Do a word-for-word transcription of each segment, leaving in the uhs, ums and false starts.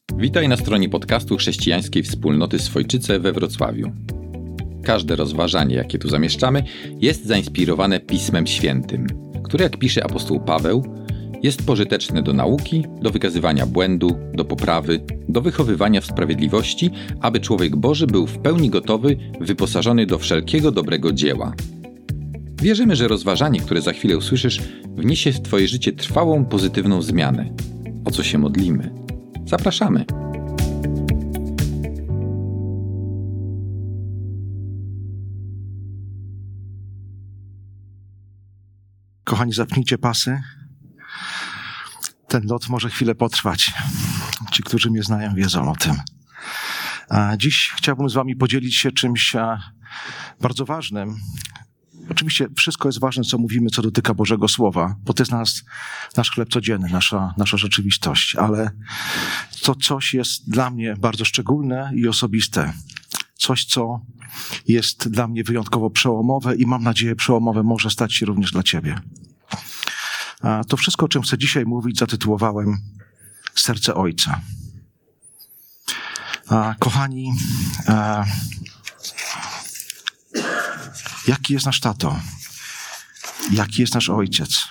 Witaj na stronie podcastu Chrześcijańskiej Wspólnoty Swojczyce we Wrocławiu. Każde rozważanie, jakie tu zamieszczamy, jest zainspirowane Pismem Świętym, które, jak pisze apostoł Paweł, jest pożyteczne do nauki, do wykazywania błędu, do poprawy, do wychowywania w sprawiedliwości, aby człowiek Boży był w pełni gotowy, wyposażony do wszelkiego dobrego dzieła. Wierzymy, że rozważanie, które za chwilę usłyszysz, wniesie w Twoje życie trwałą, pozytywną zmianę, o co się modlimy. Zapraszamy! Kochani, zapnijcie pasy. Ten lot może chwilę potrwać. Ci, którzy mnie znają, wiedzą o tym. A dziś chciałbym z wami podzielić się czymś bardzo ważnym. Oczywiście wszystko jest ważne, co mówimy, co dotyka Bożego Słowa, bo to jest nas, nasz chleb codzienny, nasza, nasza rzeczywistość, ale to coś jest dla mnie bardzo szczególne i osobiste. Coś, co jest dla mnie wyjątkowo przełomowe i mam nadzieję przełomowe może stać się również dla ciebie. A to wszystko, o czym chcę dzisiaj mówić, zatytułowałem Serce Ojca. A, kochani, a, jaki jest nasz tato? Jaki jest nasz ojciec?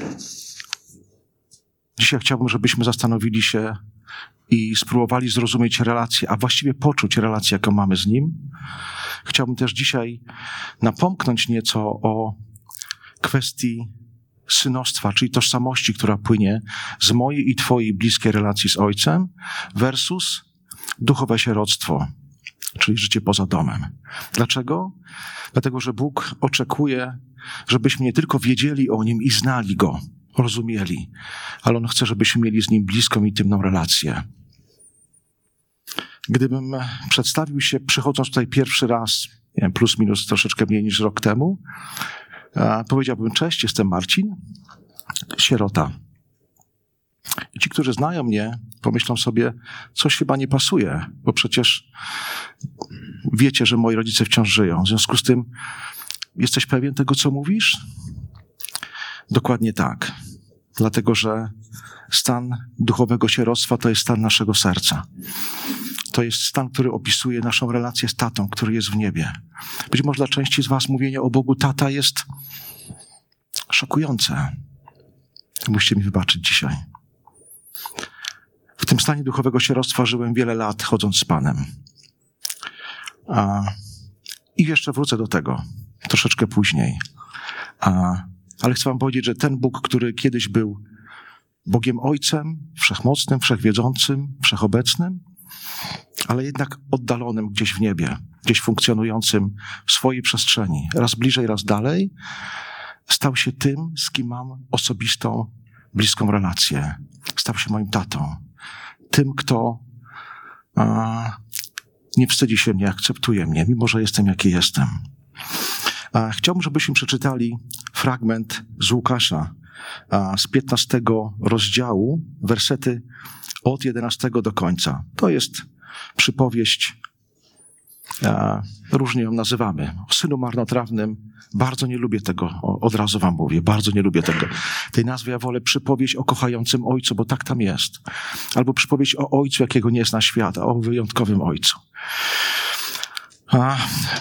Dzisiaj chciałbym, żebyśmy zastanowili się i spróbowali zrozumieć relację, a właściwie poczuć relację, jaką mamy z Nim. Chciałbym też dzisiaj napomknąć nieco o kwestii synostwa, czyli tożsamości, która płynie z mojej i twojej bliskiej relacji z Ojcem versus duchowe sieroctwo, czyli życie poza domem. Dlaczego? Dlatego, że Bóg oczekuje, żebyśmy nie tylko wiedzieli o Nim i znali Go, rozumieli, ale On chce, żebyśmy mieli z Nim bliską, intymną relację. Gdybym przedstawił się, przychodząc tutaj pierwszy raz, nie wiem, plus minus troszeczkę mniej niż rok temu, powiedziałbym: cześć, jestem Marcin, sierota. I ci, którzy znają mnie, pomyślą sobie, coś chyba nie pasuje, bo przecież wiecie, że moi rodzice wciąż żyją. W związku z tym, jesteś pewien tego, co mówisz? Dokładnie tak. Dlatego, że stan duchowego sieroctwa to jest stan naszego serca. To jest stan, który opisuje naszą relację z tatą, który jest w niebie. Być może dla części z was mówienie o Bogu tata jest szokujące. Musicie mi wybaczyć dzisiaj. W tym stanie duchowego sieroctwa żyłem wiele lat, chodząc z Panem. A, I jeszcze wrócę do tego troszeczkę później. A, ale chcę wam powiedzieć, że ten Bóg, który kiedyś był Bogiem Ojcem, wszechmocnym, wszechwiedzącym, wszechobecnym, ale jednak oddalonym gdzieś w niebie, gdzieś funkcjonującym w swojej przestrzeni, raz bliżej, raz dalej, stał się tym, z kim mam osobistą, bliską relację. Stał się moim tatą. Tym, kto a, nie wstydzi się mnie, akceptuje mnie, mimo że jestem, jaki jestem. A, chciałbym, żebyśmy przeczytali fragment z Łukasza a, z piętnastego rozdziału, wersety od jedenastego do końca. To jest przypowieść, a, różnie ją nazywamy, o synu marnotrawnym. Bardzo nie lubię tego, od razu wam mówię, bardzo nie lubię tego. Tej nazwy ja wolę przypowieść o kochającym ojcu, bo tak tam jest. Albo przypowieść o ojcu, jakiego nie zna świat, a o wyjątkowym ojcu. A...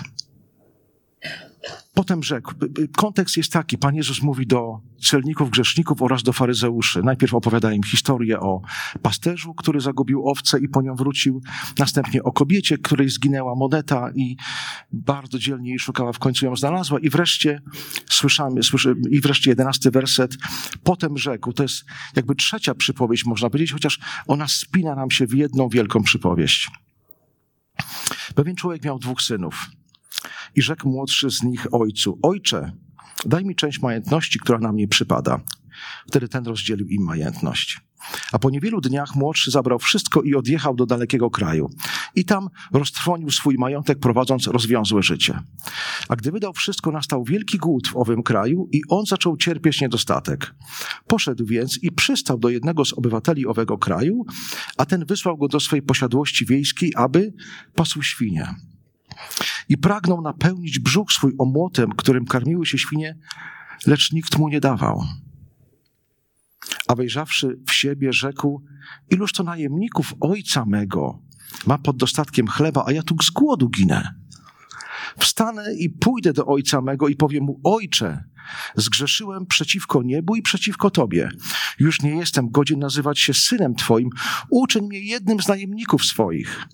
Potem rzekł, kontekst jest taki, Pan Jezus mówi do celników, grzeszników oraz do faryzeuszy. Najpierw opowiada im historię o pasterzu, który zagubił owcę i po nią wrócił. Następnie o kobiecie, której zginęła moneta i bardzo dzielnie jej szukała, w końcu ją znalazła. I wreszcie słyszamy, słyszy, i wreszcie jedenasty werset. Potem rzekł, to jest jakby trzecia przypowieść, można powiedzieć, chociaż ona spina nam się w jedną wielką przypowieść. Pewien człowiek miał dwóch synów. I rzekł młodszy z nich ojcu: Ojcze, daj mi część majątności, która na mnie przypada. Wtedy ten rozdzielił im majątność. A po niewielu dniach młodszy zabrał wszystko i odjechał do dalekiego kraju. I tam roztrwonił swój majątek, prowadząc rozwiązłe życie. A gdy wydał wszystko, nastał wielki głód w owym kraju i on zaczął cierpieć niedostatek. Poszedł więc i przystał do jednego z obywateli owego kraju, a ten wysłał go do swej posiadłości wiejskiej, aby pasł świnie. I pragnął napełnić brzuch swój omłotem, którym karmiły się świnie, lecz nikt mu nie dawał. a wejrzawszy w siebie, rzekł: iluż to najemników ojca mego ma pod dostatkiem chleba, a ja tu z głodu ginę. Wstanę i pójdę do ojca mego i powiem mu: Ojcze, zgrzeszyłem przeciwko niebu i przeciwko Tobie. Już nie jestem godzien nazywać się synem Twoim. Uczyń mnie jednym z najemników swoich.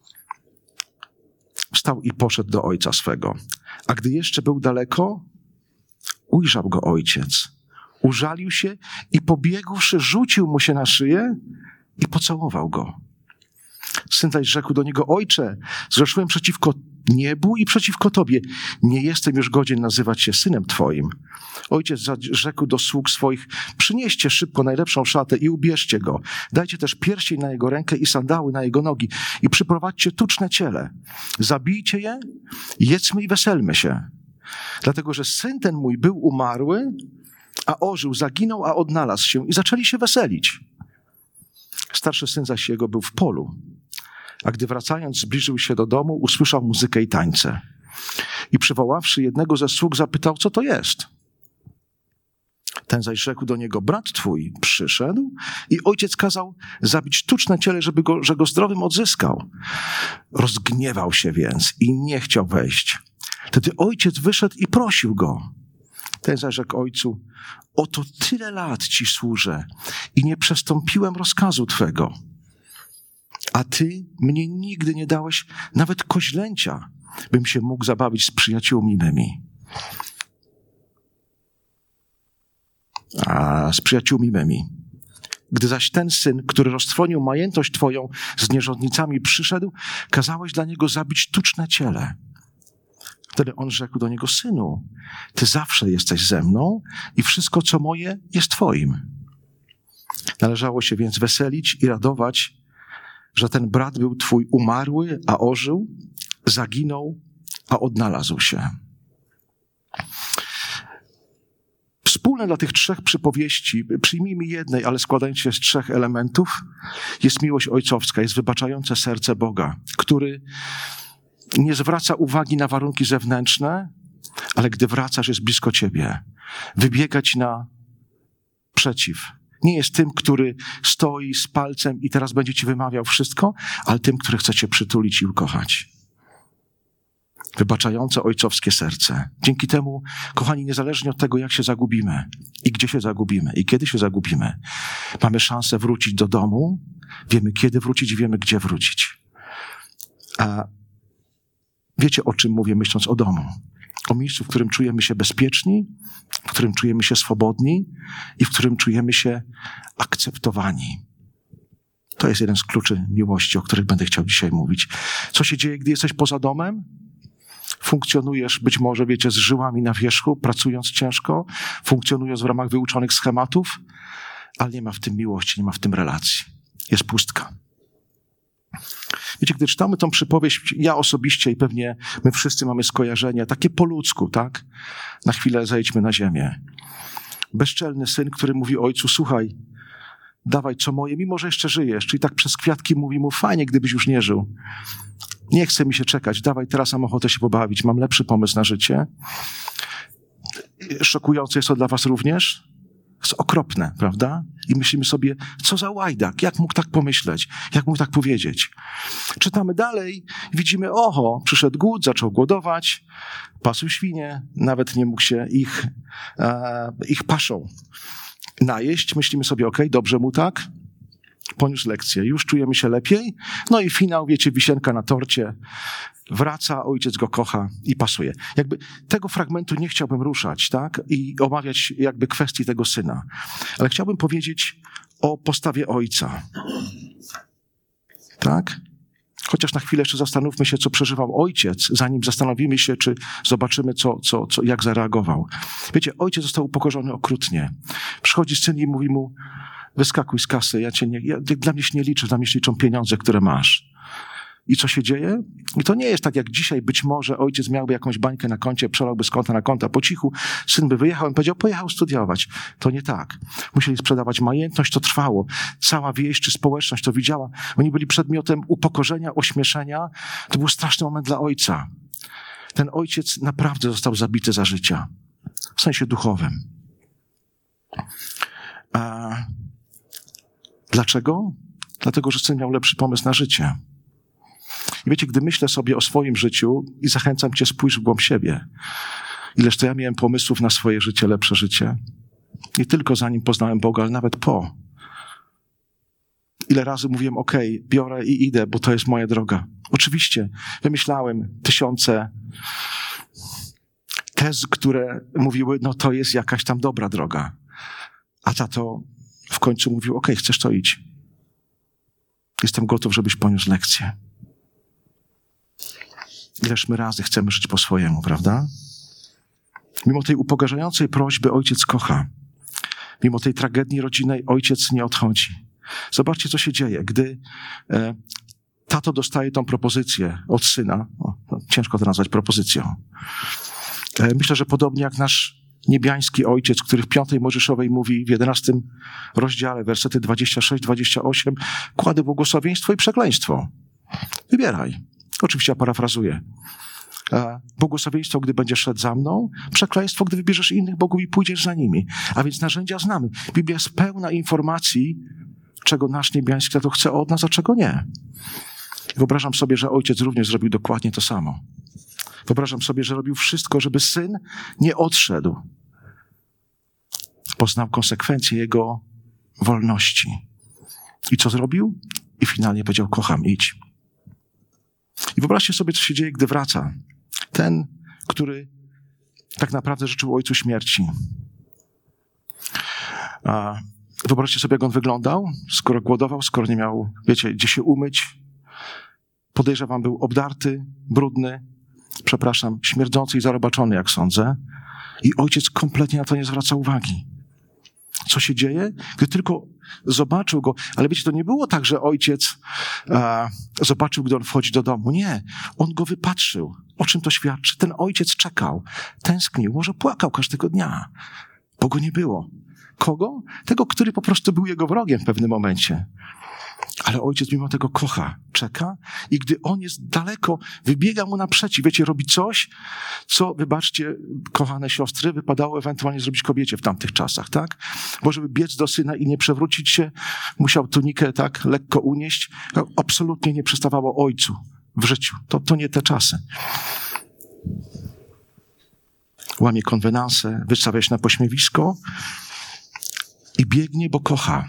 Wstał i poszedł do ojca swego. A gdy jeszcze był daleko, ujrzał go ojciec. Użalił się i pobiegłszy, rzucił mu się na szyję i pocałował go. Syn zaś rzekł do niego: Ojcze, zgrzeszyłem przeciwko niebu i przeciwko Tobie. Nie jestem już godzien nazywać się synem Twoim. Ojciec rzekł do sług swoich: przynieście szybko najlepszą szatę i ubierzcie go. Dajcie też pierścień na jego rękę i sandały na jego nogi i przyprowadźcie tuczne ciele. Zabijcie je, jedzmy i weselmy się. Dlatego, że syn ten mój był umarły, a ożył, zaginął, a odnalazł się i zaczęli się weselić. Starszy syn zaś jego był w polu. A gdy wracając zbliżył się do domu, usłyszał muzykę i tańce. I przywoławszy jednego ze sług, zapytał, co to jest. Ten zaś rzekł do niego: brat twój przyszedł i ojciec kazał zabić tuczne ciele, żeby go, że go zdrowym odzyskał. Rozgniewał się więc i nie chciał wejść. Wtedy ojciec wyszedł i prosił go. Ten zaś rzekł ojcu: oto tyle lat ci służę i nie przestąpiłem rozkazu twego. A ty mnie nigdy nie dałeś nawet koźlęcia, bym się mógł zabawić z przyjaciółmi mymi. A z przyjaciółmi mymi. Gdy zaś ten syn, który roztrwonił majątność twoją z nierządnicami, przyszedł, kazałeś dla niego zabić tuczne ciele. Wtedy on rzekł do niego: synu, ty zawsze jesteś ze mną i wszystko, co moje, jest twoim. Należało się więc weselić i radować, że ten brat był twój umarły, a ożył, zaginął, a odnalazł się. Wspólne dla tych trzech przypowieści, przyjmijmy jednej, ale składając się z trzech elementów, jest miłość ojcowska, jest wybaczające serce Boga, który nie zwraca uwagi na warunki zewnętrzne, ale gdy wracasz, jest blisko ciebie. Wybiega ci na przeciw. Nie jest tym, który stoi z palcem i teraz będzie ci wymawiał wszystko, ale tym, który chce cię przytulić i ukochać. Wybaczające ojcowskie serce. Dzięki temu, kochani, niezależnie od tego, jak się zagubimy i gdzie się zagubimy i kiedy się zagubimy, mamy szansę wrócić do domu, wiemy kiedy wrócić i wiemy gdzie wrócić. A wiecie, o czym mówię, myśląc o domu? O miejscu, w którym czujemy się bezpieczni, w którym czujemy się swobodni i w którym czujemy się akceptowani. To jest jeden z kluczy miłości, o których będę chciał dzisiaj mówić. Co się dzieje, gdy jesteś poza domem? Funkcjonujesz być może, wiecie, z żyłami na wierzchu, pracując ciężko, funkcjonując w ramach wyuczonych schematów, ale nie ma w tym miłości, nie ma w tym relacji. Jest pustka. Wiecie, gdy czytamy tą przypowieść, ja osobiście i pewnie my wszyscy mamy skojarzenia, takie po ludzku, tak? Na chwilę zejdźmy na ziemię. Bezczelny syn, który mówi ojcu: słuchaj, dawaj co moje, mimo że jeszcze żyjesz. Czyli tak przez kwiatki mówi mu: fajnie, gdybyś już nie żył. Nie chce mi się czekać, dawaj, teraz mam ochotę się pobawić, mam lepszy pomysł na życie. Szokujące jest to dla was również? Jest okropne, prawda? I myślimy sobie, co za łajdak, jak mógł tak pomyśleć, jak mógł tak powiedzieć. Czytamy dalej, widzimy, oho, przyszedł głód, zaczął głodować, pasł świnie, nawet nie mógł się ich, e, ich paszą najeść. Myślimy sobie, okej, okay, dobrze mu tak, poniósł lekcję, już czujemy się lepiej. No i finał, wiecie, wisienka na torcie. Wraca, ojciec go kocha i pasuje. Jakby tego fragmentu nie chciałbym ruszać, tak? I omawiać jakby kwestii tego syna. Ale chciałbym powiedzieć o postawie ojca. Tak? Chociaż na chwilę jeszcze zastanówmy się, co przeżywał ojciec, zanim zastanowimy się, czy zobaczymy, co, co, co, jak zareagował. Wiecie, ojciec został upokorzony okrutnie. Przychodzi syn i mówi mu: wyskakuj z kasy, ja cię nie, ja, dla mnie się nie liczy, dla mnie się liczą pieniądze, które masz. I co się dzieje? I to nie jest tak jak dzisiaj, być może ojciec miałby jakąś bańkę na koncie, przelałby z konta na konta po cichu, syn by wyjechał i powiedział: pojechał studiować. To nie tak. Musieli sprzedawać majątność, to trwało. Cała wieś czy społeczność to widziała. Oni byli przedmiotem upokorzenia, ośmieszenia. To był straszny moment dla ojca. Ten ojciec naprawdę został zabity za życia. W sensie duchowym. A Dlaczego? Dlatego, że syn miał lepszy pomysł na życie. I wiecie, gdy myślę sobie o swoim życiu i zachęcam cię, spójrz w głąb siebie. Ileż to ja miałem pomysłów na swoje życie, lepsze życie. Nie tylko zanim poznałem Boga, ale nawet po. Ile razy mówiłem, okej, okay, biorę i idę, bo to jest moja droga. Oczywiście, wymyślałem tysiące tez, które mówiły, no to jest jakaś tam dobra droga. A tato w końcu mówił, okej, okay, chcesz to idź. Jestem gotów, żebyś poniósł lekcję. Ileż my razy chcemy żyć po swojemu, prawda? Mimo tej upokarzającej prośby ojciec kocha. Mimo tej tragedii rodzinnej ojciec nie odchodzi. Zobaczcie, co się dzieje, gdy e, tato dostaje tą propozycję od syna. O, no, ciężko to nazwać propozycją. E, myślę, że podobnie jak nasz niebiański ojciec, który w piątej Mojżeszowej mówi w jedenastym rozdziale, wersety dwadzieścia sześć dwadzieścia osiem, kładę błogosławieństwo i przekleństwo. Wybieraj. Oczywiście ja parafrazuję. E, błogosławieństwo, gdy będziesz szedł za mną, przekleństwo, gdy wybierzesz innych bogów i pójdziesz za nimi. A więc narzędzia znamy. Biblia jest pełna informacji, czego nasz niebiański tato chce od nas, a czego nie. Wyobrażam sobie, że ojciec również zrobił dokładnie to samo. Wyobrażam sobie, że robił wszystko, żeby syn nie odszedł. Poznał konsekwencje jego wolności. I co zrobił? I finalnie powiedział, kocham, idź. I wyobraźcie sobie, co się dzieje, gdy wraca. Ten, który tak naprawdę życzył ojcu śmierci. A wyobraźcie sobie, jak on wyglądał, skoro głodował, skoro nie miał, wiecie, gdzie się umyć. Podejrzewam, był obdarty, brudny, przepraszam, śmierdzący i zarobaczony, jak sądzę. I ojciec kompletnie na to nie zwraca uwagi. Co się dzieje? Gdy tylko zobaczył go, ale wiecie, to nie było tak, że ojciec a, zobaczył, gdy on wchodzi do domu. Nie, on go wypatrzył. O czym to świadczy? Ten ojciec czekał, tęsknił, może płakał każdego dnia, bo go nie było. Kogo? Tego, który po prostu był jego wrogiem w pewnym momencie. Ale ojciec mimo tego kocha, czeka i gdy on jest daleko, wybiega mu naprzeciw. Wiecie, robi coś, co, wybaczcie, kochane siostry, wypadało ewentualnie zrobić kobiecie w tamtych czasach, tak? Bo żeby biec do syna i nie przewrócić się, musiał tunikę tak lekko unieść. Absolutnie nie przystawało ojcu w życiu. To, to nie te czasy. Łamie konwenansę, wystawia się na pośmiewisko i biegnie, bo kocha.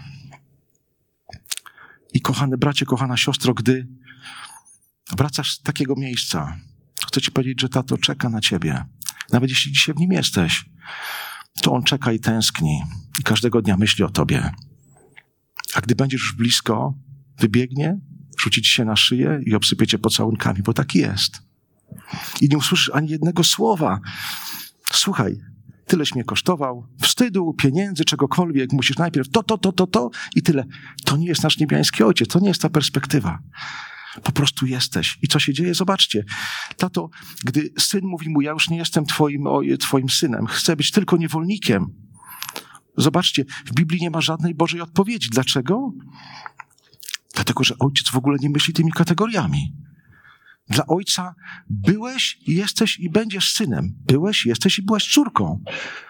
I kochany bracie, kochana siostro, gdy wracasz z takiego miejsca, chcę ci powiedzieć, że tato czeka na ciebie. Nawet jeśli dzisiaj w nim jesteś, to on czeka i tęskni i każdego dnia myśli o tobie. A gdy będziesz już blisko, wybiegnie, rzuci ci się na szyję i obsypie cię pocałunkami, bo tak jest. I nie usłyszysz ani jednego słowa. Słuchaj, tyleś mnie kosztował, wstydu, pieniędzy, czegokolwiek, musisz najpierw to, to, to, to, to i tyle. To nie jest nasz niebiański ojciec, to nie jest ta perspektywa. Po prostu jesteś. I co się dzieje? Zobaczcie. Tato, gdy syn mówi mu, ja już nie jestem twoim, oj, twoim synem, chcę być tylko niewolnikiem. Zobaczcie, w Biblii nie ma żadnej Bożej odpowiedzi. Dlaczego? Dlatego, że ojciec w ogóle nie myśli tymi kategoriami. Dla ojca byłeś, jesteś i będziesz synem. Byłeś, jesteś i byłaś córką.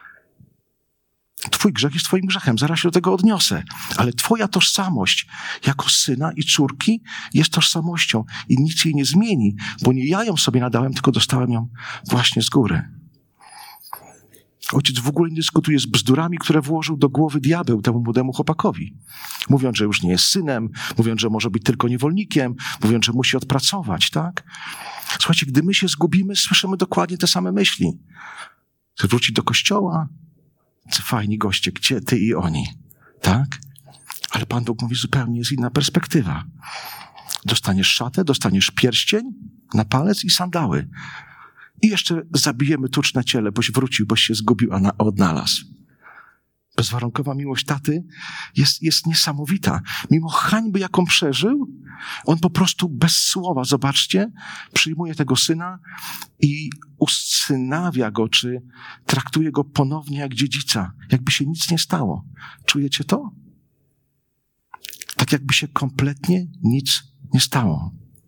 Twój grzech jest twoim grzechem, zaraz się do tego odniosę. Ale twoja tożsamość jako syna i córki jest tożsamością i nic jej nie zmieni, bo nie ja ją sobie nadałem, tylko dostałem ją właśnie z góry. Ojciec w ogóle nie dyskutuje z bzdurami, które włożył do głowy diabeł temu młodemu chłopakowi. Mówiąc, że już nie jest synem, mówiąc, że może być tylko niewolnikiem, mówiąc, że musi odpracować, tak? Słuchajcie, gdy my się zgubimy, słyszymy dokładnie te same myśli. Chcesz wrócić do kościoła? Fajni goście, gdzie ty i oni? Tak? Ale Pan Bóg mówi, zupełnie jest inna perspektywa. Dostaniesz szatę, dostaniesz pierścień na palec i sandały. I jeszcze zabijemy tucz na ciele, boś wrócił, boś się zgubił, a na, odnalazł. Bezwarunkowa miłość taty jest, jest niesamowita. Mimo hańby, jaką przeżył, on po prostu bez słowa, zobaczcie, przyjmuje tego syna i usynawia go, czy traktuje go ponownie jak dziedzica, jakby się nic nie stało. Czujecie to? Tak jakby się kompletnie nic nie stało.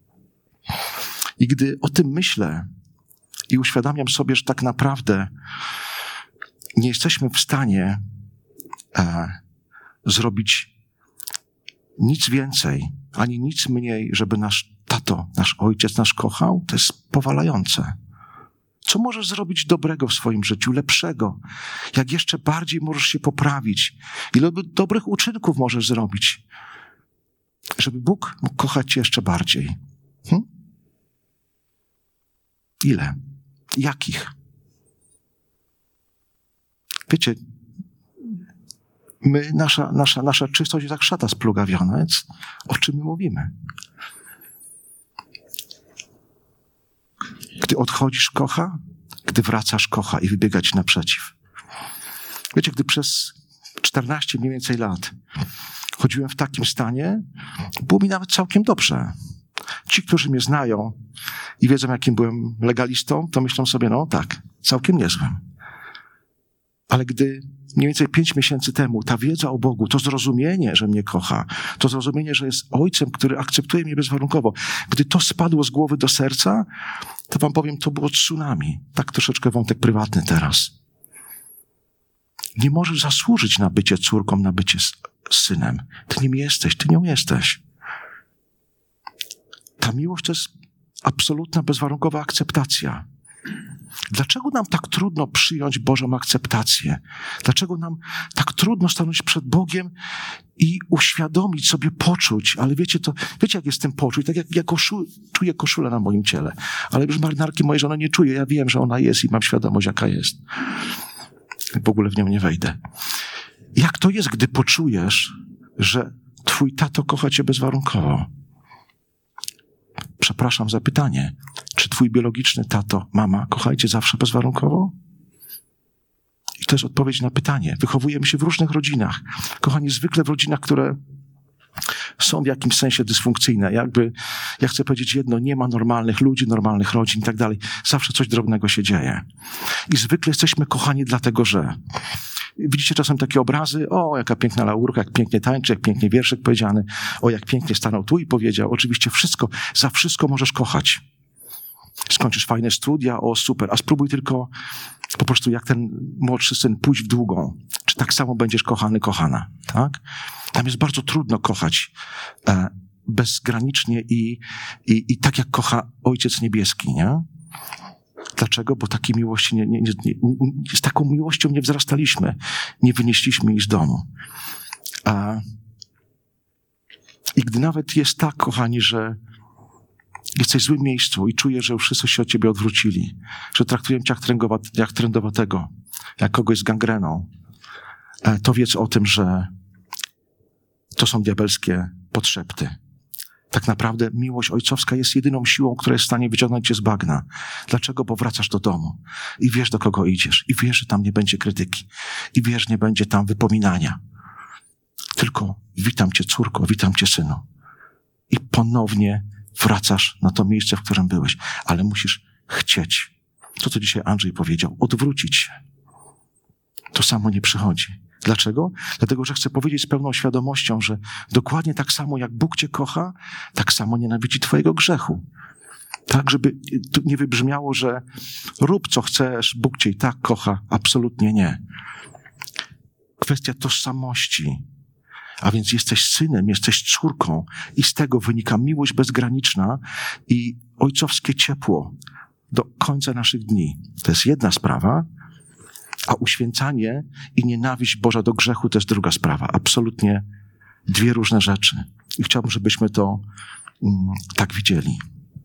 I gdy o tym myślę i uświadamiam sobie, że tak naprawdę nie jesteśmy w stanie e, zrobić nic więcej, ani nic mniej, żeby nasz tato, nasz ojciec nas kochał, to jest powalające. Co możesz zrobić dobrego w swoim życiu, lepszego? Jak jeszcze bardziej możesz się poprawić? Ile dobrych uczynków możesz zrobić, żeby Bóg mógł kochać cię jeszcze bardziej? Hm? Ile? Jakich? Wiecie, my, nasza, nasza, nasza czystość jest jak szata splugawiona, więc o czym my mówimy? Gdy odchodzisz, kocha, gdy wracasz, kocha i wybiega ci naprzeciw. Wiecie, gdy przez czternaście mniej więcej lat chodziłem w takim stanie, było mi nawet całkiem dobrze. Ci, którzy mnie znają i wiedzą, jakim byłem legalistą, to myślą sobie, no tak, całkiem niezłym. Ale gdy mniej więcej pięć miesięcy temu ta wiedza o Bogu, to zrozumienie, że mnie kocha, to zrozumienie, że jest Ojcem, który akceptuje mnie bezwarunkowo, gdy to spadło z głowy do serca, to wam powiem, to było tsunami. Tak troszeczkę wątek prywatny teraz. Nie możesz zasłużyć na bycie córką, na bycie synem. Ty nim jesteś, ty nią jesteś. Ta miłość to jest absolutna, bezwarunkowa akceptacja. Dlaczego nam tak trudno przyjąć Bożą akceptację? Dlaczego nam tak trudno stanąć przed Bogiem i uświadomić sobie, poczuć, ale wiecie, to, wiecie jak jest tym poczuć, tak jak ja koszu, czuję koszulę na moim ciele, ale już marynarki mojej żony nie czuję, ja wiem, że ona jest i mam świadomość, jaka jest. W ogóle w nią nie wejdę. Jak to jest, gdy poczujesz, że twój tato kocha cię bezwarunkowo? Przepraszam za pytanie. Czy twój biologiczny tato, mama kochajcie zawsze bezwarunkowo? I to jest odpowiedź na pytanie. Wychowujemy się w różnych rodzinach. Kochani, zwykle w rodzinach, które są w jakimś sensie dysfunkcyjne. Jakby, ja chcę powiedzieć jedno, nie ma normalnych ludzi, normalnych rodzin i tak dalej. Zawsze coś drobnego się dzieje. I zwykle jesteśmy kochani dlatego, że widzicie czasem takie obrazy, o, jaka piękna laurka, jak pięknie tańczy, jak pięknie wierszyk powiedziany, o, jak pięknie stanął tu i powiedział. Oczywiście wszystko, za wszystko możesz kochać. Skończysz fajne studia, o, super, a spróbuj tylko po prostu jak ten młodszy syn pójść w długą. Czy tak samo będziesz kochany, kochana, tak? Tam jest bardzo trudno kochać e, bezgranicznie i, i, i tak, jak kocha Ojciec Niebieski, nie? Dlaczego? Bo takiej miłości nie, nie, nie, nie, z taką miłością nie wzrastaliśmy, nie wynieśliśmy jej z domu. A, I gdy nawet jest tak, kochani, że jesteś w złym miejscu i czujesz, że już wszyscy się od ciebie odwrócili, że traktują cię jak, tręgowat, jak trędowatego, jak kogoś z gangreną, to wiedz o tym, że to są diabelskie podszepty. Tak naprawdę miłość ojcowska jest jedyną siłą, która jest w stanie wyciągnąć cię z bagna. Dlaczego? Bo wracasz do domu i wiesz, do kogo idziesz. I wiesz, że tam nie będzie krytyki. I wiesz, że nie będzie tam wypominania. Tylko witam cię, córko, witam cię, synu. I ponownie wracasz na to miejsce, w którym byłeś. Ale musisz chcieć. To, co dzisiaj Andrzej powiedział. Odwrócić się. To samo nie przychodzi. Dlaczego? Dlatego, że chcę powiedzieć z pełną świadomością, że dokładnie tak samo jak Bóg cię kocha, tak samo nienawidzi twojego grzechu. Tak, żeby tu nie wybrzmiało, że rób co chcesz, Bóg cię i tak kocha. Absolutnie nie. Kwestia tożsamości. A więc jesteś synem, jesteś córką i z tego wynika miłość bezgraniczna i ojcowskie ciepło do końca naszych dni. To jest jedna sprawa. A uświęcanie i nienawiść Boża do grzechu to jest druga sprawa. Absolutnie dwie różne rzeczy. I chciałbym, żebyśmy to mm, tak widzieli.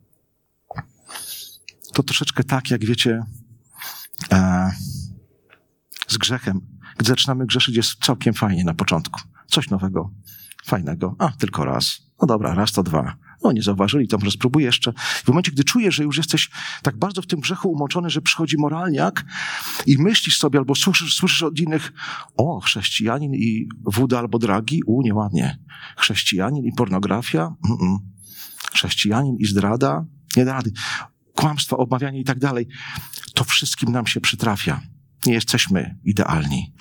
To troszeczkę tak, jak wiecie, e, z grzechem. Gdy zaczynamy grzeszyć, jest całkiem fajnie na początku. Coś nowego, fajnego. A, tylko raz. No dobra, raz to dwa. No, nie zauważyli, to może spróbuję jeszcze. W momencie, gdy czujesz, że już jesteś tak bardzo w tym grzechu umoczony, że przychodzi moralniak i myślisz sobie albo słyszysz, słyszysz od innych, o, chrześcijanin i wóda albo dragi, u, nieładnie. Chrześcijanin i pornografia, Mm-mm. Chrześcijanin i zdrada, nie da rady. Kłamstwa, obmawianie i tak dalej. To wszystkim nam się przytrafia. Nie jesteśmy idealni.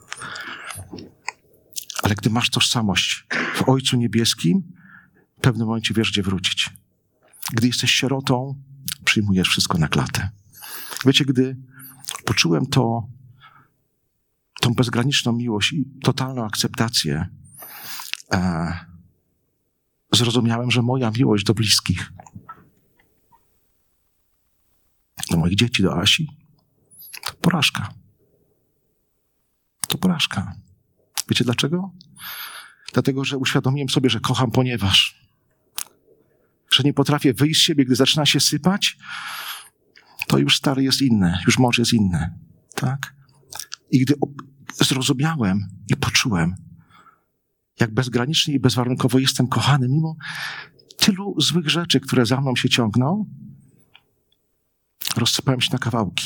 Ale gdy masz tożsamość w Ojcu Niebieskim, w pewnym momencie wiesz, gdzie wrócić. Gdy jesteś sierotą, przyjmujesz wszystko na klatę. Wiecie, gdy poczułem to, tą bezgraniczną miłość i totalną akceptację, e, zrozumiałem, że moja miłość do bliskich, do moich dzieci, do Asi, to porażka. To porażka. Wiecie dlaczego? Dlatego, że uświadomiłem sobie, że kocham, ponieważ że nie potrafię wyjść z siebie, gdy zaczyna się sypać, to już stary jest inne, już mąż jest inny. Tak? I gdy zrozumiałem i poczułem, jak bezgranicznie i bezwarunkowo jestem kochany, mimo tylu złych rzeczy, które za mną się ciągną, rozsypałem się na kawałki.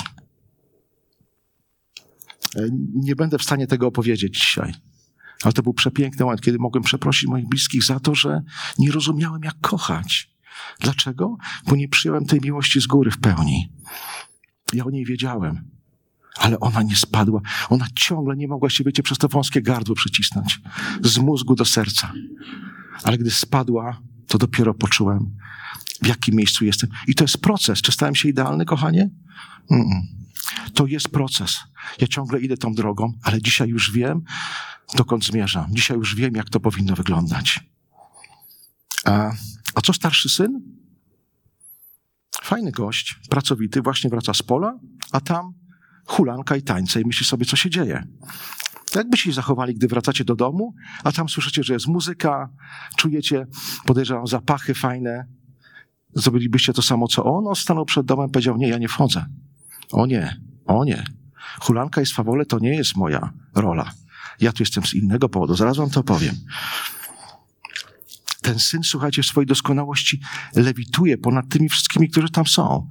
Nie będę w stanie tego opowiedzieć dzisiaj, ale to był przepiękny moment, kiedy mogłem przeprosić moich bliskich za to, że nie rozumiałem, jak kochać. Dlaczego? Bo nie przyjąłem tej miłości z góry w pełni. Ja o niej wiedziałem, ale ona nie spadła. Ona ciągle nie mogła się, wiecie, przez to wąskie gardło przycisnąć. Z mózgu do serca. Ale gdy spadła, to dopiero poczułem, w jakim miejscu jestem. I to jest proces. Czy stałem się idealny, kochanie? Mm-mm. To jest proces. Ja ciągle idę tą drogą, ale dzisiaj już wiem, dokąd zmierzam. Dzisiaj już wiem, jak to powinno wyglądać. A, a co starszy syn? Fajny gość, pracowity, właśnie wraca z pola, a tam hulanka i tańce i myśli sobie, co się dzieje. Jakby się zachowali, gdy wracacie do domu, a tam słyszycie, że jest muzyka, czujecie, podejrzewam, zapachy fajne. Zrobilibyście to samo, co on? On stanął przed domem i powiedział, nie, ja nie wchodzę. O nie, o nie. Hulanka i swawole to nie jest moja rola. Ja tu jestem z innego powodu. Zaraz wam to powiem. Ten syn, słuchajcie, w swojej doskonałości lewituje ponad tymi wszystkimi, którzy tam są.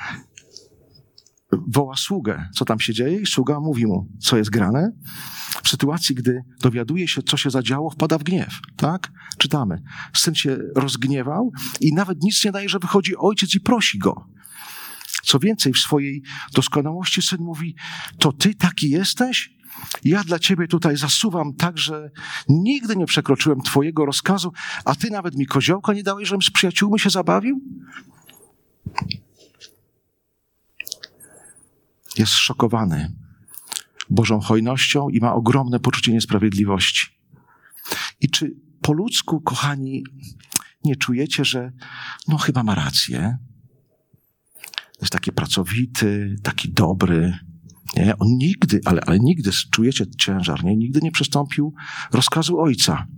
Woła sługę, co tam się dzieje i sługa mówi mu, co jest grane. W sytuacji, gdy dowiaduje się, co się zadziało, wpada w gniew. Tak? Czytamy. Syn się rozgniewał i nawet nic nie daje, że wychodzi ojciec i prosi go. Co więcej, w swojej doskonałości syn mówi, to ty taki jesteś? Ja dla ciebie tutaj zasuwam tak, że nigdy nie przekroczyłem twojego rozkazu, a ty nawet mi koziołka nie dałeś, żebym z przyjaciółmi się zabawił? Jest szokowany Bożą hojnością i ma ogromne poczucie niesprawiedliwości. I czy po ludzku, kochani, nie czujecie, że no chyba ma rację? Jest taki pracowity, taki dobry. Nie? On nigdy, ale, ale nigdy, czujecie ciężar, nie? Nigdy nie przestąpił rozkazu ojca.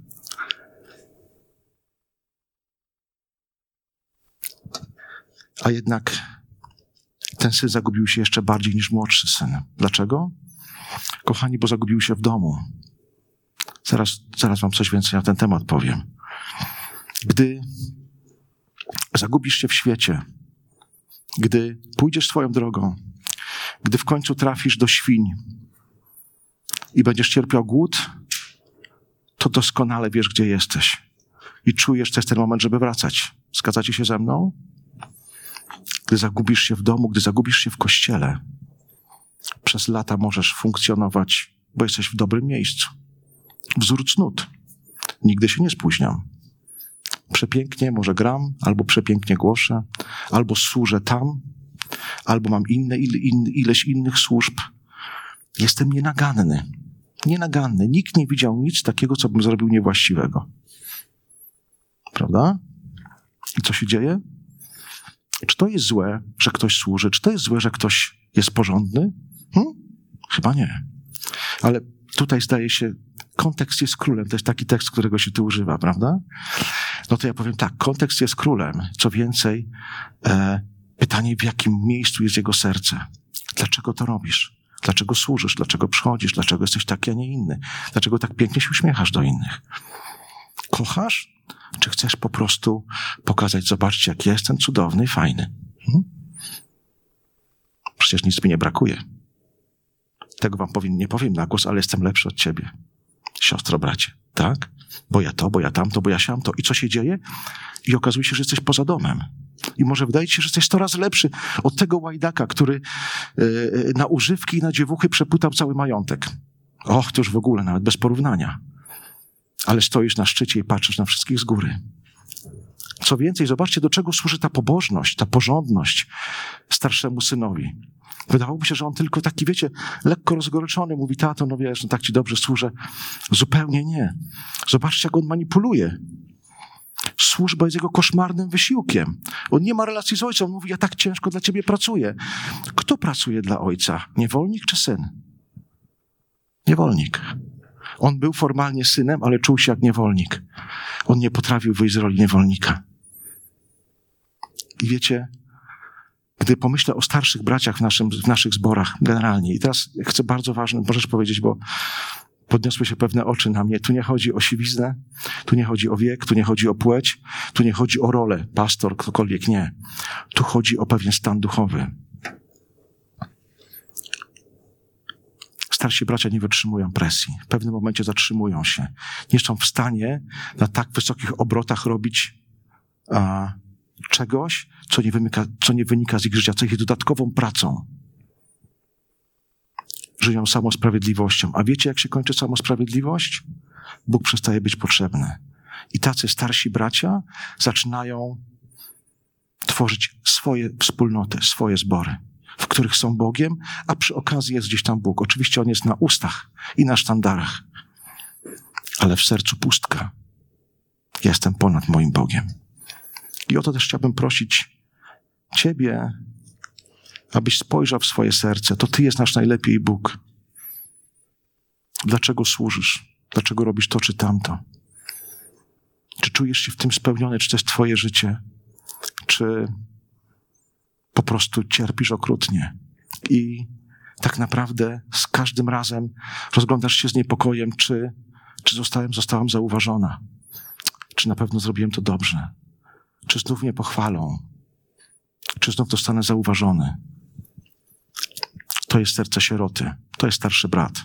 A jednak ten syn zagubił się jeszcze bardziej niż młodszy syn. Dlaczego? Kochani, bo zagubił się w domu. Zaraz, zaraz wam coś więcej na ten temat powiem. Gdy zagubisz się w świecie, gdy pójdziesz swoją drogą, gdy w końcu trafisz do świń i będziesz cierpiał głód, to doskonale wiesz, gdzie jesteś. I czujesz, to jest ten moment, żeby wracać. Zgadzacie się ze mną? Gdy zagubisz się w domu, gdy zagubisz się w kościele, przez lata możesz funkcjonować, bo jesteś w dobrym miejscu. Wzór cnót. Nigdy się nie spóźniam. Przepięknie może gram, albo przepięknie głoszę, albo służę tam, albo mam inne, ile, in, ileś innych służb. Jestem nienaganny. Nienaganny. Nikt nie widział nic takiego, co bym zrobił niewłaściwego. Prawda? I co się dzieje? Czy to jest złe, że ktoś służy? Czy to jest złe, że ktoś jest porządny? Hmm? Chyba nie. Ale tutaj zdaje się, kontekst jest królem. To jest taki tekst, którego się tu używa, prawda? No to ja powiem tak, kontekst jest królem. Co więcej, e, pytanie, w jakim miejscu jest jego serce. Dlaczego to robisz? Dlaczego służysz? Dlaczego przychodzisz? Dlaczego jesteś taki, a nie inny? Dlaczego tak pięknie się uśmiechasz do innych? Kochasz? Czy chcesz po prostu pokazać, zobaczcie, jak ja jestem cudowny i fajny? Hmm? Przecież nic mi nie brakuje. Tego wam powiem, nie powiem na głos, ale jestem lepszy od ciebie. Siostro, bracie, tak? Bo ja to, bo ja tamto, bo ja siam to. I co się dzieje? I okazuje się, że jesteś poza domem. I może wydaje ci się, że jesteś sto razy lepszy od tego łajdaka, który yy, na używki i na dziewuchy przeputał cały majątek. Och, to już w ogóle, nawet bez porównania. Ale stoisz na szczycie i patrzysz na wszystkich z góry. Co więcej, zobaczcie, do czego służy ta pobożność, ta porządność starszemu synowi. Wydawałoby się, że on tylko taki, wiecie, lekko rozgoryczony, mówi, tato, no wiesz, no tak ci dobrze służę. Zupełnie nie. Zobaczcie, jak on manipuluje. Służba jest jego koszmarnym wysiłkiem. On nie ma relacji z ojcem. On mówi, ja tak ciężko dla ciebie pracuję. Kto pracuje dla ojca? Niewolnik czy syn? Niewolnik. On był formalnie synem, ale czuł się jak niewolnik. On nie potrafił wyjść z roli niewolnika. I wiecie, gdy pomyślę o starszych braciach w, naszym, w naszych zborach generalnie, i teraz chcę bardzo ważne, możesz powiedzieć, bo podniosły się pewne oczy na mnie. Tu nie chodzi o siwiznę, tu nie chodzi o wiek, tu nie chodzi o płeć, tu nie chodzi o rolę, pastor, ktokolwiek, nie. Tu chodzi o pewien stan duchowy. Starsi bracia nie wytrzymują presji. W pewnym momencie zatrzymują się. Nie są w stanie na tak wysokich obrotach robić a, czegoś, co nie, wymyka, co nie wynika z ich życia, co ich jest dodatkową pracą. Żyją samosprawiedliwością. A wiecie, jak się kończy samosprawiedliwość? Bóg przestaje być potrzebny. I tacy starsi bracia zaczynają tworzyć swoje wspólnoty, swoje zbory, w których są Bogiem, a przy okazji jest gdzieś tam Bóg. Oczywiście On jest na ustach i na sztandarach, ale w sercu pustka. Jestem ponad moim Bogiem. I o to też chciałbym prosić Ciebie, abyś spojrzał w swoje serce. To Ty jest nasz najlepiej Bóg. Dlaczego służysz? Dlaczego robisz to czy tamto? Czy czujesz się w tym spełniony? Czy to jest Twoje życie? Czy po prostu cierpisz okrutnie? I tak naprawdę z każdym razem rozglądasz się z niepokojem, czy, czy zostałem, zostałam zauważona? Czy na pewno zrobiłem to dobrze? Czy znów mnie pochwalą? Czy znów zostanę zauważony? To jest serce sieroty. To jest starszy brat.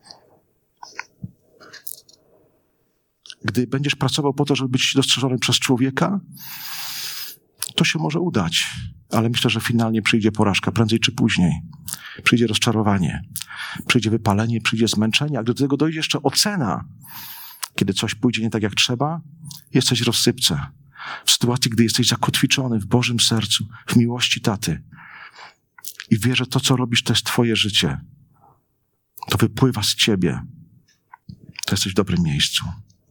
Gdy będziesz pracował po to, żeby być dostrzeżony przez człowieka, to się może udać. Ale myślę, że finalnie przyjdzie porażka, prędzej czy później. Przyjdzie rozczarowanie, przyjdzie wypalenie, przyjdzie zmęczenie, a gdy do tego dojdzie jeszcze ocena, kiedy coś pójdzie nie tak jak trzeba, jesteś w rozsypce. W sytuacji, gdy jesteś zakotwiczony w Bożym sercu, w miłości taty i wiesz, że to, co robisz, to jest twoje życie. To wypływa z ciebie. To jesteś w dobrym miejscu.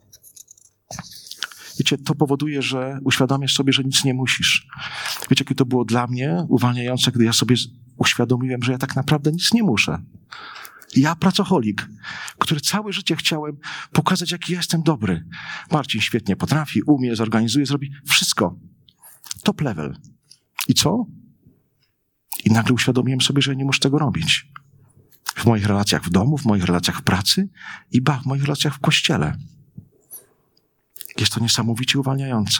Wiecie, to powoduje, że uświadamiasz sobie, że nic nie musisz. Wiecie, jakie to było dla mnie uwalniające, gdy ja sobie uświadomiłem, że ja tak naprawdę nic nie muszę. Ja, pracoholik, który całe życie chciałem pokazać, jaki ja jestem dobry. Marcin świetnie potrafi, umie, zorganizuje, zrobi wszystko. Top level. I co? I nagle uświadomiłem sobie, że ja nie muszę tego robić. W moich relacjach w domu, w moich relacjach w pracy i ba, w moich relacjach w kościele. Jest to niesamowicie uwalniające.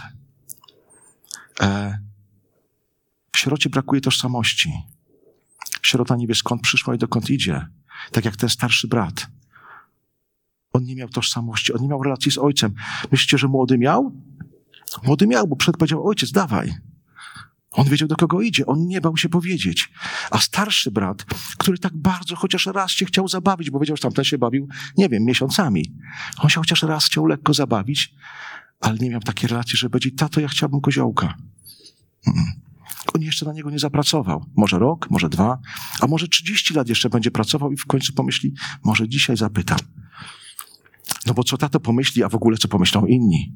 E, w sierocie brakuje tożsamości. Sierota nie wie, skąd przyszła i dokąd idzie. Tak jak ten starszy brat. On nie miał tożsamości, on nie miał relacji z ojcem. Myślicie, że młody miał? Młody miał, bo przed powiedział, ojciec, dawaj. On wiedział, do kogo idzie. On nie bał się powiedzieć. A starszy brat, który tak bardzo chociaż raz się chciał zabawić, bo wiedział, że tamten się bawił, nie wiem, miesiącami. On się chociaż raz chciał lekko zabawić, ale nie miał takiej relacji, że będzie, tato, ja chciałbym koziołka. Mm. On jeszcze na niego nie zapracował. Może rok, może dwa, a może trzydzieści lat jeszcze będzie pracował i w końcu pomyśli, może dzisiaj zapytam. No bo co tato pomyśli, a w ogóle co pomyślą inni?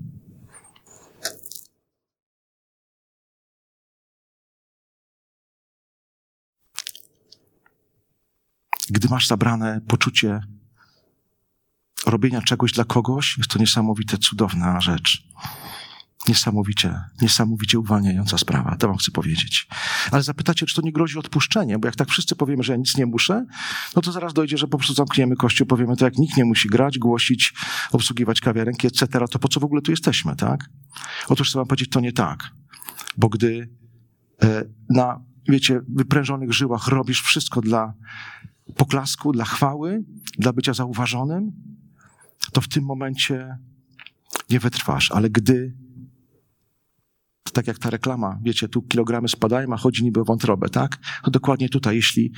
Gdy masz zabrane poczucie robienia czegoś dla kogoś, jest to niesamowite, cudowna rzecz. Niesamowicie, niesamowicie uwalniająca sprawa, to wam chcę powiedzieć. Ale zapytacie, czy to nie grozi odpuszczeniem, bo jak tak wszyscy powiemy, że ja nic nie muszę, no to zaraz dojdzie, że po prostu zamkniemy kościół, powiemy to, jak nikt nie musi grać, głosić, obsługiwać kawiarenki, et cetera, to po co w ogóle tu jesteśmy, tak? Otóż chcę wam powiedzieć, to nie tak. Bo gdy e, na, wiecie, wyprężonych żyłach robisz wszystko dla poklasku, dla chwały, dla bycia zauważonym, to w tym momencie nie wytrwasz. Ale gdy, to tak jak ta reklama, wiecie, tu kilogramy spadają, a chodzi niby o wątrobę, tak? To dokładnie tutaj, jeśli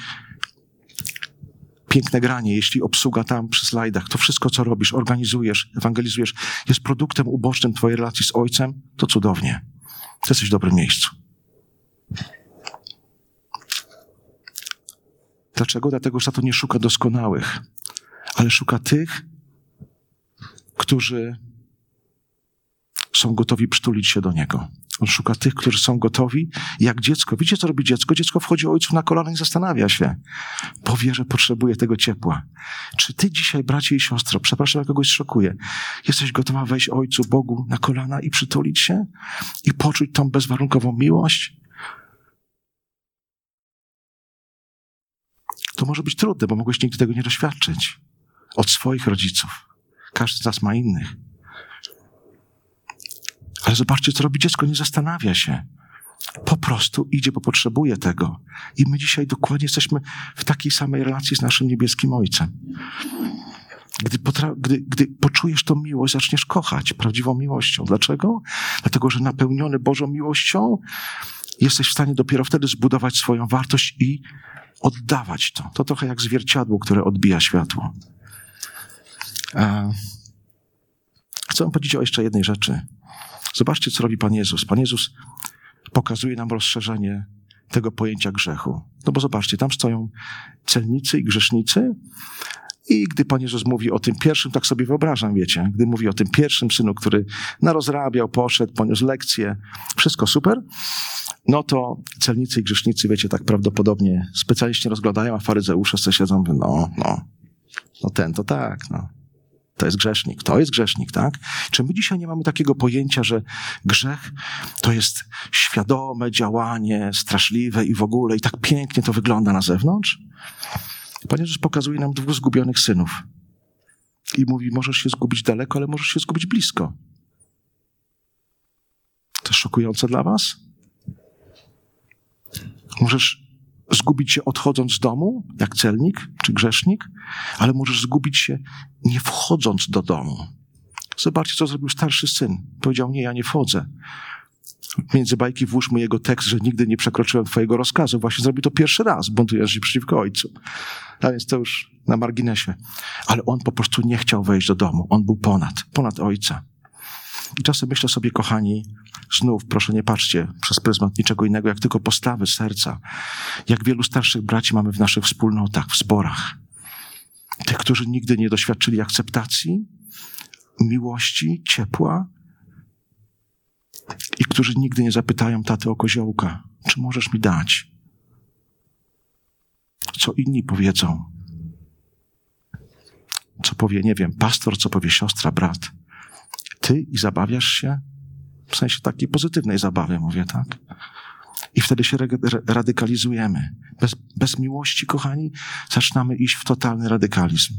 piękne granie, jeśli obsługa tam przy slajdach, to wszystko, co robisz, organizujesz, ewangelizujesz, jest produktem ubocznym twojej relacji z Ojcem, to cudownie. To jesteś w dobrym miejscu. Dlaczego? Dlatego, że szatan nie szuka doskonałych, ale szuka tych, którzy są gotowi przytulić się do Niego. On szuka tych, którzy są gotowi, jak dziecko. Wiecie, co robi dziecko? Dziecko wchodzi ojcu na kolana i zastanawia się, bo wie, że potrzebuje tego ciepła. Czy ty dzisiaj, bracie i siostro, przepraszam, jak kogoś szokuję, jesteś gotowa wejść ojcu Bogu na kolana i przytulić się? I poczuć tą bezwarunkową miłość? To może być trudne, bo mogłeś nigdy tego nie doświadczyć. Od swoich rodziców. Każdy z nas ma innych. Ale zobaczcie, co robi dziecko. Nie zastanawia się. Po prostu idzie, bo potrzebuje tego. I my dzisiaj dokładnie jesteśmy w takiej samej relacji z naszym niebieskim Ojcem. Gdy, potra- gdy, gdy poczujesz tą miłość, zaczniesz kochać prawdziwą miłością. Dlaczego? Dlatego, że napełniony Bożą miłością jesteś w stanie dopiero wtedy zbudować swoją wartość i oddawać to. To trochę jak zwierciadło, które odbija światło. A... Chcę wam powiedzieć o jeszcze jednej rzeczy. Zobaczcie, co robi Pan Jezus. Pan Jezus pokazuje nam rozszerzenie tego pojęcia grzechu. No bo zobaczcie, tam stoją celnicy i grzesznicy i gdy Pan Jezus mówi o tym pierwszym, tak sobie wyobrażam, wiecie, gdy mówi o tym pierwszym synu, który narozrabiał, poszedł, poniósł lekcję, wszystko super, no to celnicy i grzesznicy, wiecie, tak prawdopodobnie specjalnie się rozglądają, a faryzeusze sobie siedzą, mówią, no, no, no ten to tak, no. To jest grzesznik, to jest grzesznik, tak? Czy my dzisiaj nie mamy takiego pojęcia, że grzech to jest świadome działanie, straszliwe i w ogóle, i tak pięknie to wygląda na zewnątrz? Pan Jezus pokazuje nam dwóch zgubionych synów i mówi, możesz się zgubić daleko, ale możesz się zgubić blisko. To jest szokujące dla was? Możesz zgubić się odchodząc z domu, jak celnik czy grzesznik, ale możesz zgubić się nie wchodząc do domu. Zobaczcie, co zrobił starszy syn. Powiedział, nie, ja nie wchodzę. Między bajki włóżmy jego tekst, że nigdy nie przekroczyłem twojego rozkazu. Właśnie zrobił to pierwszy raz, buntując się przeciwko ojcu. A więc to już na marginesie. Ale on po prostu nie chciał wejść do domu. On był ponad, ponad ojca. I czasem myślę sobie, kochani, znów, proszę nie patrzcie przez pryzmat niczego innego, jak tylko postawy serca. Jak wielu starszych braci mamy w naszych wspólnotach, w zborach. Tych, którzy nigdy nie doświadczyli akceptacji, miłości, ciepła i którzy nigdy nie zapytają taty o koziołka, czy możesz mi dać? Co inni powiedzą? Co powie, nie wiem, pastor, co powie siostra, brat? Ty i zabawiasz się? W sensie takiej pozytywnej zabawy, mówię, tak? I wtedy się re- radykalizujemy. Bez, bez miłości, kochani, zaczynamy iść w totalny radykalizm.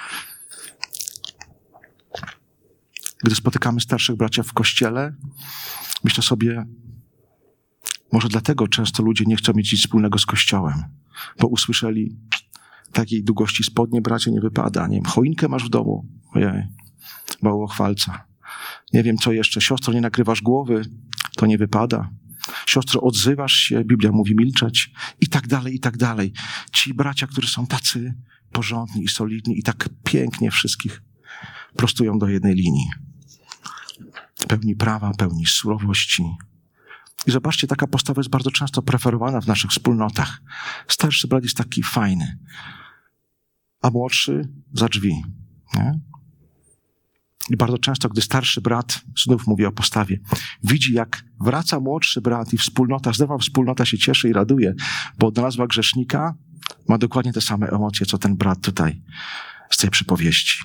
Gdy spotykamy starszych bracia w kościele, myślę sobie, może dlatego często ludzie nie chcą mieć nic wspólnego z kościołem, bo usłyszeli, takiej długości spodnie, bracie, nie wypada. Nie wiem, choinkę masz w domu? Ojej, bałwochwalca. Nie wiem, co jeszcze. Siostro, nie nakrywasz głowy? To nie wypada. Siostro, odzywasz się? Biblia mówi milczeć. I tak dalej, i tak dalej. Ci bracia, którzy są tacy porządni i solidni i tak pięknie wszystkich prostują do jednej linii. Pełni prawa, pełni surowości. I zobaczcie, taka postawa jest bardzo często preferowana w naszych wspólnotach. Starszy brat jest taki fajny, a młodszy za drzwi. Nie? I bardzo często, gdy starszy brat, znów mówię o postawie, widzi, jak wraca młodszy brat i wspólnota, zdawa wspólnota się cieszy i raduje, bo odnalazła grzesznika, ma dokładnie te same emocje, co ten brat tutaj z tej przypowieści.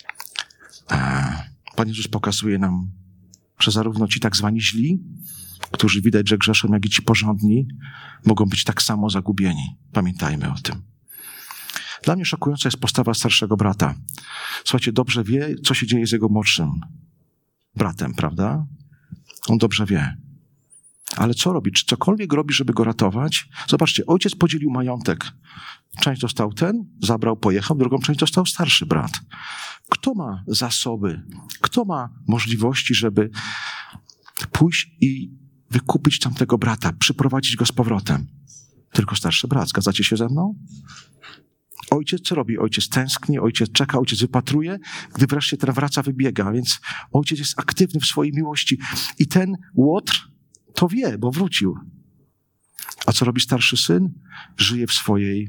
Pan Jezus pokazuje nam, że zarówno ci tak zwani źli, którzy widać, że grzeszą, jak i ci porządni, mogą być tak samo zagubieni. Pamiętajmy o tym. Dla mnie szokująca jest postawa starszego brata. Słuchajcie, dobrze wie, co się dzieje z jego młodszym bratem, prawda? On dobrze wie. Ale co robi? Czy cokolwiek robi, żeby go ratować? Zobaczcie, ojciec podzielił majątek. Część dostał ten, zabrał, pojechał, drugą część dostał starszy brat. Kto ma zasoby? Kto ma możliwości, żeby pójść i wykupić tamtego brata, przyprowadzić go z powrotem? Tylko starszy brat. Zgadzacie się ze mną? Ojciec co robi? Ojciec tęskni, ojciec czeka, ojciec wypatruje, gdy wreszcie ten wraca, wybiega. Więc ojciec jest aktywny w swojej miłości. I ten łotr to wie, bo wrócił. A co robi starszy syn? Żyje w swojej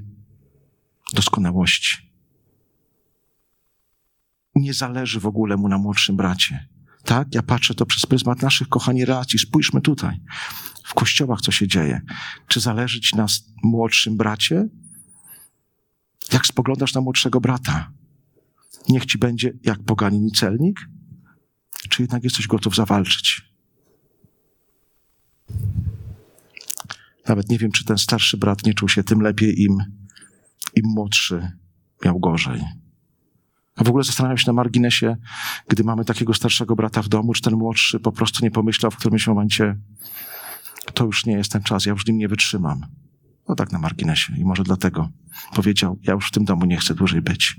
doskonałości. Nie zależy w ogóle mu na młodszym bracie. Tak? Ja patrzę to przez pryzmat naszych, kochani, relacji. Spójrzmy tutaj. W kościołach co się dzieje. Czy zależy ci na młodszym bracie? Jak spoglądasz na młodszego brata? Niech ci będzie jak poganin i celnik? Czy jednak jesteś gotów zawalczyć? Nawet nie wiem, czy ten starszy brat nie czuł się tym lepiej, im, im młodszy miał gorzej. A w ogóle zastanawiam się na marginesie, gdy mamy takiego starszego brata w domu, czy ten młodszy po prostu nie pomyślał w którymś momencie, to już nie jest ten czas, ja już z nim nie wytrzymam. No tak na marginesie. I może dlatego powiedział, ja już w tym domu nie chcę dłużej być.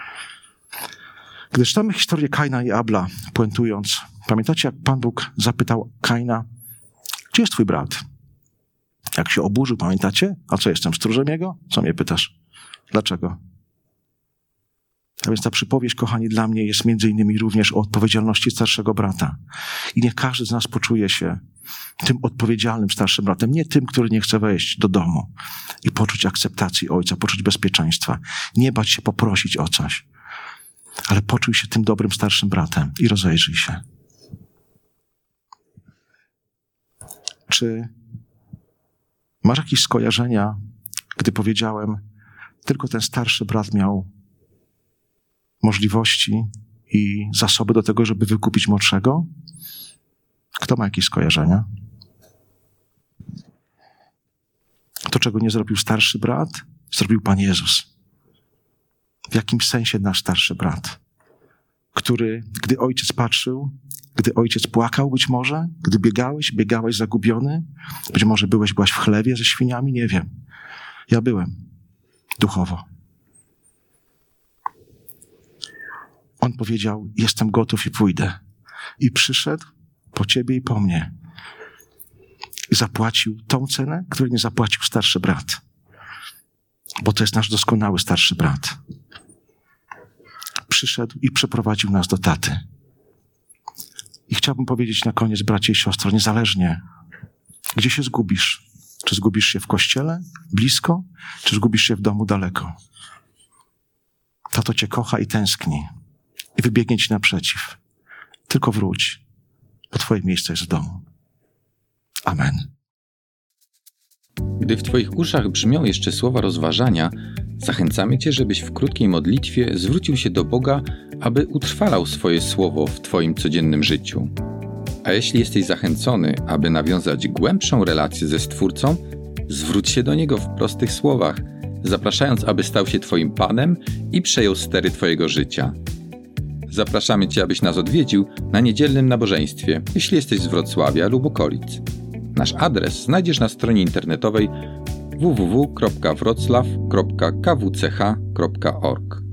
Gdy czytamy historię Kaina i Abla, puentując, pamiętacie, jak Pan Bóg zapytał Kaina, gdzie jest twój brat? Jak się oburzył, pamiętacie? A co, jestem stróżem jego? Co mnie pytasz? Dlaczego? A więc ta przypowieść, kochani, dla mnie jest między innymi również o odpowiedzialności starszego brata. I niech każdy z nas poczuje się tym odpowiedzialnym starszym bratem, nie tym, który nie chce wejść do domu i poczuć akceptacji ojca, poczuć bezpieczeństwa, nie bać się poprosić o coś, ale poczuj się tym dobrym starszym bratem i rozejrzyj się. Czy masz jakieś skojarzenia, gdy powiedziałem, tylko ten starszy brat miał możliwości i zasoby do tego, żeby wykupić młodszego? Kto ma jakieś skojarzenia? To, czego nie zrobił starszy brat, zrobił Pan Jezus. W jakimś sensie nasz starszy brat, który, gdy ojciec patrzył, gdy ojciec płakał być może, gdy biegałeś, biegałeś zagubiony, być może byłeś, byłaś w chlewie ze świniami, nie wiem. Ja byłem duchowo. On powiedział, jestem gotów i pójdę. I przyszedł po ciebie i po mnie. I zapłacił tą cenę, której nie zapłacił starszy brat. Bo to jest nasz doskonały starszy brat. Przyszedł i przeprowadził nas do taty. I chciałbym powiedzieć na koniec, bracie i siostro, niezależnie, gdzie się zgubisz. Czy zgubisz się w kościele, blisko, czy zgubisz się w domu, daleko. Tato cię kocha i tęskni. I wybiegnie ci naprzeciw. Tylko wróć, bo twoje miejsce jest w domu. Amen. Gdy w twoich uszach brzmią jeszcze słowa rozważania, zachęcamy cię, żebyś w krótkiej modlitwie zwrócił się do Boga, aby utrwalał swoje słowo w twoim codziennym życiu. A jeśli jesteś zachęcony, aby nawiązać głębszą relację ze Stwórcą, zwróć się do Niego w prostych słowach, zapraszając, aby stał się twoim Panem i przejął stery twojego życia. Zapraszamy cię, abyś nas odwiedził na niedzielnym nabożeństwie, jeśli jesteś z Wrocławia lub okolic. Nasz adres znajdziesz na stronie internetowej w w w kropka wroclaw kropka k w c h kropka org.